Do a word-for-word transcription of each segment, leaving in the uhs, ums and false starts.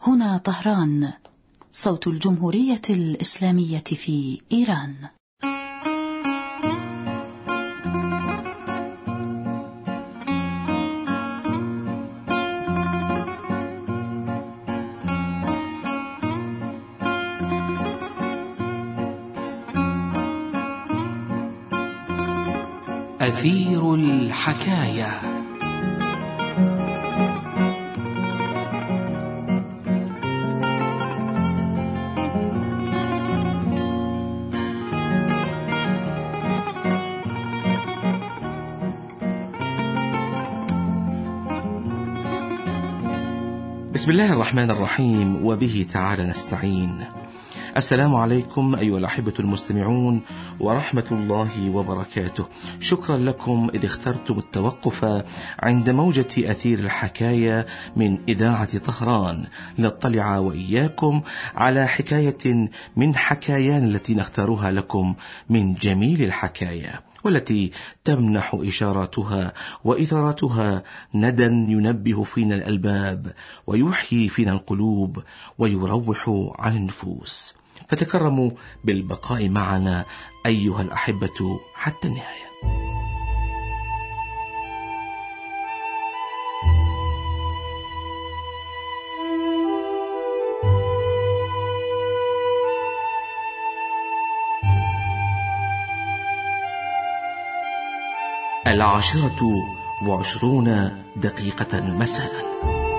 هنا طهران، صوت الجمهورية الإسلامية في إيران. أثير الحكاية. بسم الله الرحمن الرحيم، وبه تعالى نستعين. السلام عليكم أيها الأحبة المستمعون ورحمة الله وبركاته. شكرا لكم إذ اخترتم التوقف عند موجة أثير الحكاية من إذاعة طهران لنطلع وإياكم على حكاية من حكايان التي نختارها لكم من جميل الحكاية، والتي تمنح إشاراتها وإثاراتها ندى ينبه فينا الألباب ويحيي فينا القلوب ويروح عن النفوس. فتكرموا بالبقاء معنا أيها الأحبة حتى النهاية. العاشرة وعشرون دقيقة مساء.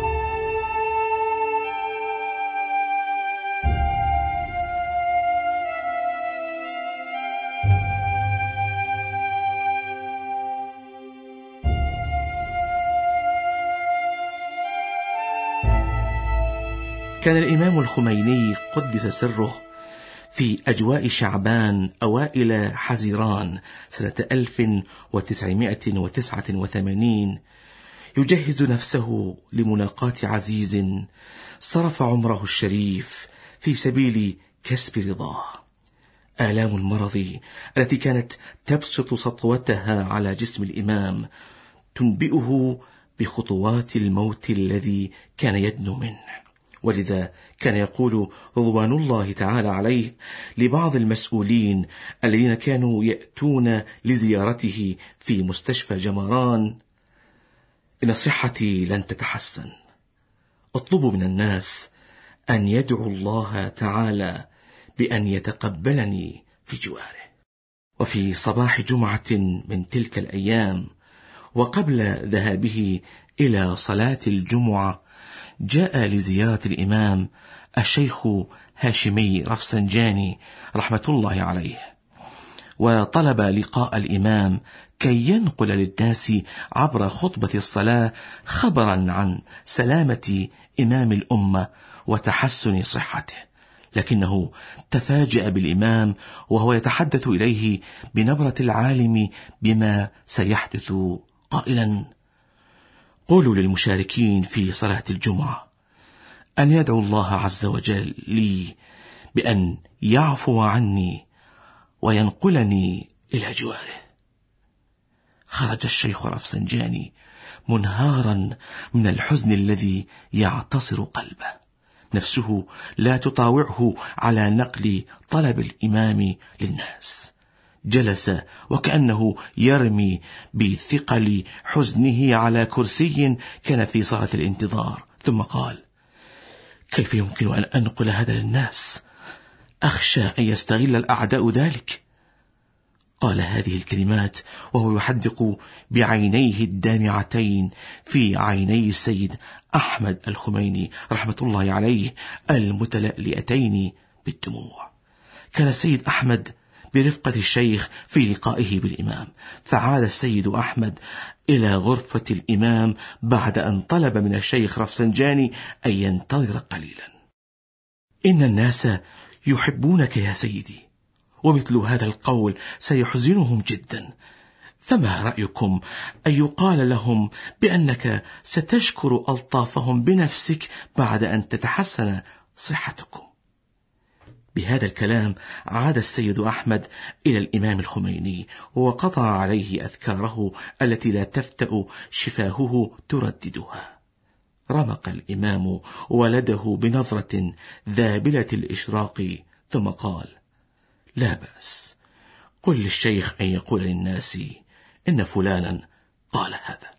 كان الإمام الخميني قدس سره في أجواء شعبان أوائل حزيران سنة ألف وتسعمائة وتسعة وثمانين يجهز نفسه لملاقاة عزيز صرف عمره الشريف في سبيل كسب رضاه. آلام المرض التي كانت تبسط سطوتها على جسم الإمام تنبئه بخطوات الموت الذي كان يدنو منه، ولذا كان يقول رضوان الله تعالى عليه لبعض المسؤولين الذين كانوا يأتون لزيارته في مستشفى جمران: إن صحتي لن تتحسن، اطلبوا من الناس أن يدعوا الله تعالى بأن يتقبلني في جواره. وفي صباح جمعة من تلك الأيام، وقبل ذهابه إلى صلاة الجمعة، جاء لزيارة الإمام الشيخ هاشمي رفسنجاني رحمة الله عليه، وطلب لقاء الإمام كي ينقل للناس عبر خطبة الصلاة خبرا عن سلامة إمام الأمة وتحسن صحته. لكنه تفاجأ بالإمام وهو يتحدث إليه بنبرة العالم بما سيحدث، قائلا: قولوا للمشاركين في صلاة الجمعة أن يدعو الله عز وجل لي بأن يعفو عني وينقلني إلى جواره. خرج الشيخ رفسنجاني منهارا من الحزن الذي يعتصر قلبه، نفسه لا تطاوعه على نقل طلب الإمام للناس. جلس وكأنه يرمي بثقل حزنه على كرسي كان في صالة الانتظار، ثم قال: كيف يمكن أن أنقل هذا للناس؟ أخشى أن يستغل الأعداء ذلك. قال هذه الكلمات وهو يحدق بعينيه الدامعتين في عيني السيد أحمد الخميني رحمة الله عليه المتلألئتين بالدموع. كان السيد أحمد برفقة الشيخ في لقائه بالإمام، فعاد السيد أحمد إلى غرفة الإمام بعد أن طلب من الشيخ رفسنجاني أن ينتظر قليلا. إن الناس يحبونك يا سيدي، ومثل هذا القول سيحزنهم جدا، فما رأيكم أن يقال لهم بأنك ستشكر ألطافهم بنفسك بعد أن تتحسن صحتكم؟ بهذا الكلام عاد السيد أحمد إلى الإمام الخميني وقطع عليه أذكاره التي لا تفتأ شفاهه ترددها. رمق الإمام ولده بنظرة ذابلة الإشراق ثم قال: لا بأس، قل للشيخ أن يقول للناس إن فلانا قال هذا.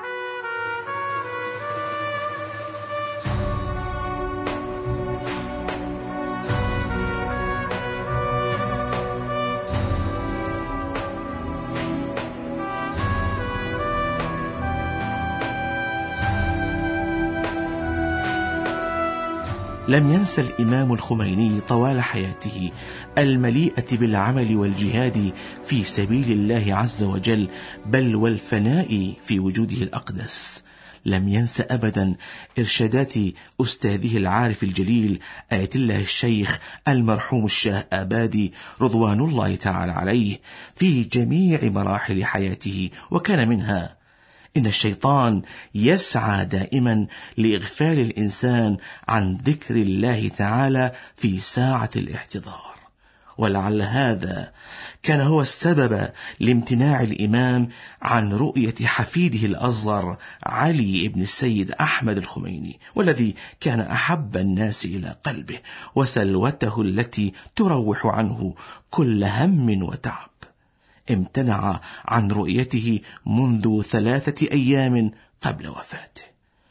لم ينسى الإمام الخميني طوال حياته المليئة بالعمل والجهاد في سبيل الله عز وجل، بل والفناء في وجوده الأقدس. لم ينسى أبدا إرشادات أستاذه العارف الجليل آية الله الشيخ المرحوم الشاه آبادي رضوان الله تعالى عليه في جميع مراحل حياته، وكان منها: إن الشيطان يسعى دائما لإغفال الإنسان عن ذكر الله تعالى في ساعة الاحتضار. ولعل هذا كان هو السبب لامتناع الإمام عن رؤية حفيده الأصغر علي بن السيد أحمد الخميني، والذي كان أحب الناس إلى قلبه وسلوته التي تروح عنه كل هم وتعب. امتنع عن رؤيته منذ ثلاثة أيام قبل وفاته.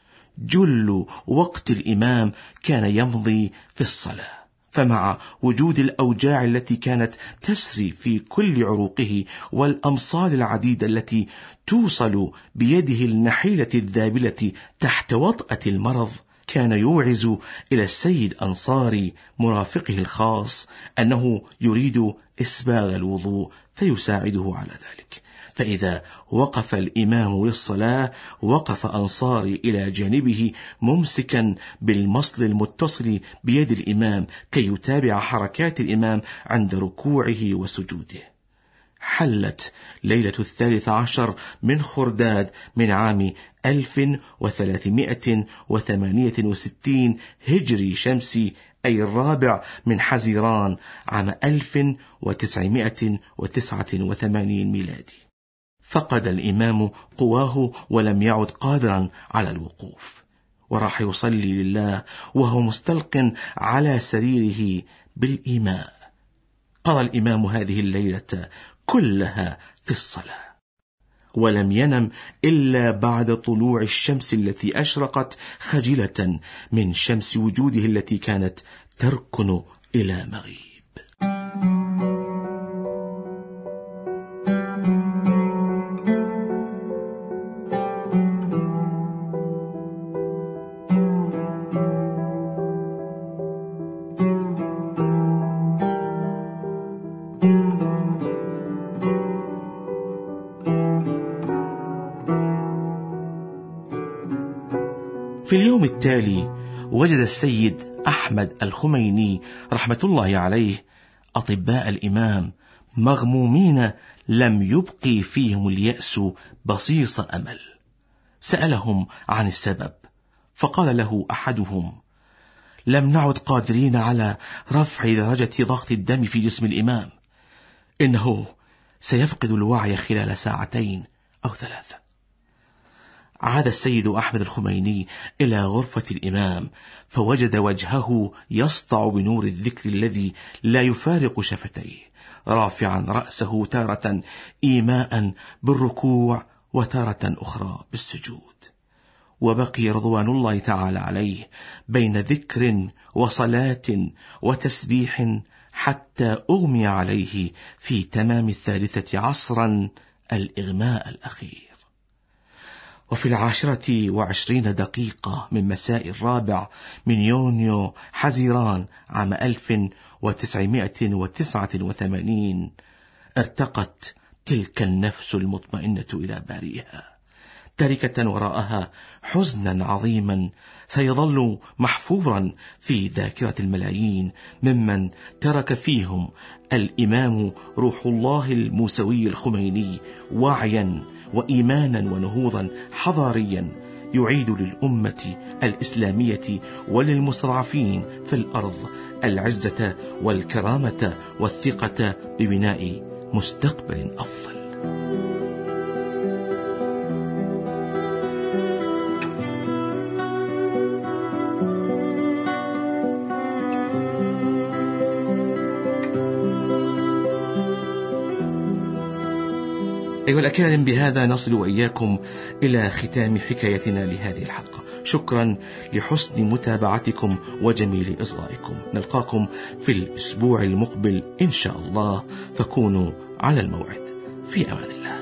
جل وقت الإمام كان يمضي في الصلاة، فمع وجود الأوجاع التي كانت تسري في كل عروقه والأمصال العديدة التي توصل بيده النحيلة الذابلة تحت وطأة المرض، كان يوعز إلى السيد أنصاري مرافقه الخاص أنه يريد إسباغ الوضوء فيساعده على ذلك. فإذا وقف الإمام للصلاة وقف أنصاري إلى جانبه ممسكا بالمصل المتصل بيد الإمام كي يتابع حركات الإمام عند ركوعه وسجوده. حلت ليلة الثالث عشر من خرداد من عام ألف وثلاثمائة وثمانية وستين هجري شمسي، أي الرابع من حزيران عام ألف وتسعمائة وتسعة وثمانين ميلادي. فقد الإمام قواه ولم يعد قادرا على الوقوف، وراح يصلي لله وهو مستلق على سريره بالإيماء. قضى الإمام هذه الليلة كلها في الصلاة، ولم ينم إلا بعد طلوع الشمس التي أشرقت خجلة من شمس وجوده التي كانت تركن إلى مغيب. في اليوم التالي وجد السيد أحمد الخميني رحمة الله عليه أطباء الإمام مغمومين لم يبقي فيهم اليأس بصيص أمل. سألهم عن السبب، فقال له أحدهم: لم نعد قادرين على رفع درجة ضغط الدم في جسم الإمام، إنه سيفقد الوعي خلال ساعتين أو ثلاثة. عاد السيد أحمد الخميني إلى غرفة الإمام فوجد وجهه يسطع بنور الذكر الذي لا يفارق شفتيه، رافعا رأسه تارة إيماء بالركوع وتارة أخرى بالسجود. وبقي رضوان الله تعالى عليه بين ذكر وصلاة وتسبيح حتى أغمي عليه في تمام الثالثة عصرا الإغماء الأخير. وفي العاشرة وعشرين دقيقة من مساء الرابع من يونيو حزيران عام ألف وتسعمائة وتسعة وثمانين ارتقت تلك النفس المطمئنة إلى بارئها، تاركة وراءها حزنا عظيما سيظل محفورا في ذاكرة الملايين ممن ترك فيهم الإمام روح الله الموسوي الخميني وعيا وإيمانا ونهوضا حضاريا يعيد للأمة الإسلامية وللمستضعفين في الأرض العزة والكرامة والثقة ببناء مستقبل أفضل. أيها الأكارم، بهذا نصل وإياكم إلى ختام حكايتنا لهذه الحلقة. شكرا لحسن متابعتكم وجميل إصغائكم. نلقاكم في الأسبوع المقبل إن شاء الله، فكونوا على الموعد. في أمان الله.